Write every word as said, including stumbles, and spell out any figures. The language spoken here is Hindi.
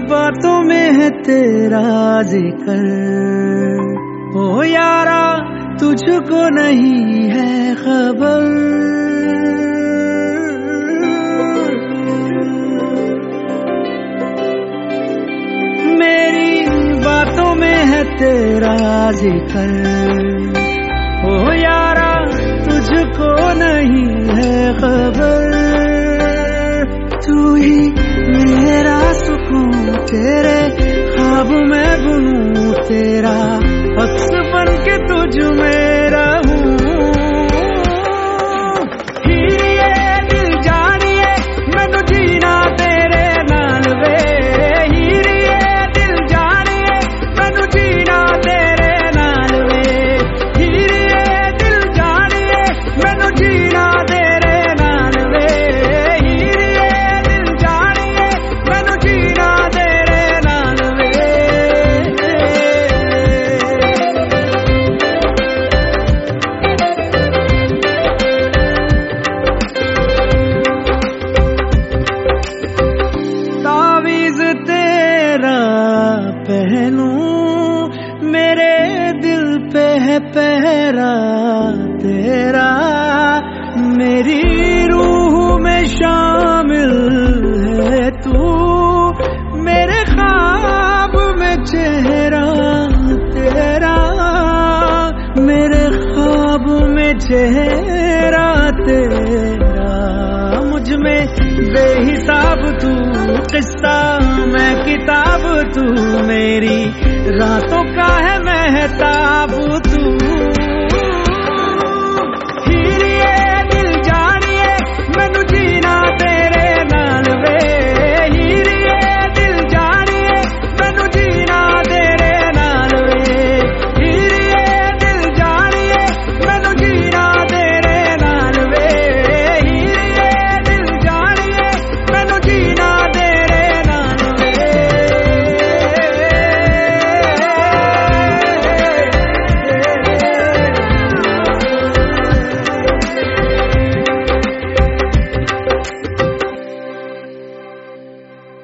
बातों में है तेरा जिक्र, ओ यारा तुझको नहीं है खबर। मेरी बातों में है तेरा जिक्र, ओ यारा तुझको नहीं है खबर। तू ही मेरा सुकून, तेरे ख्वाब में बुनूं तेरा अक्स बन के तुझ में रहूं। हीरिए दिल जानिए मैनू जीना तेरे नाल वे, हीरिए दिल जानिए मैनू जीना तेरे नाल वे, हीरिए दिल जानिए मैनू जीना तेरे नाल वे, हीरिए दिल जानिए मैनू जीना तेरे नाल वे। तावीज़ तेरा पहनूं, मेरे दिल पे है पहरा तेरा, मेरी रूह में शामिल है तू, मेरे ख्वाब में चेहरा तेरा, मेरे ख्वाब में चेहरा तेरा। मुझ में बेहिसाब तू किस्सा, मैं किताब तू, मेरी रातों का है महताब तू।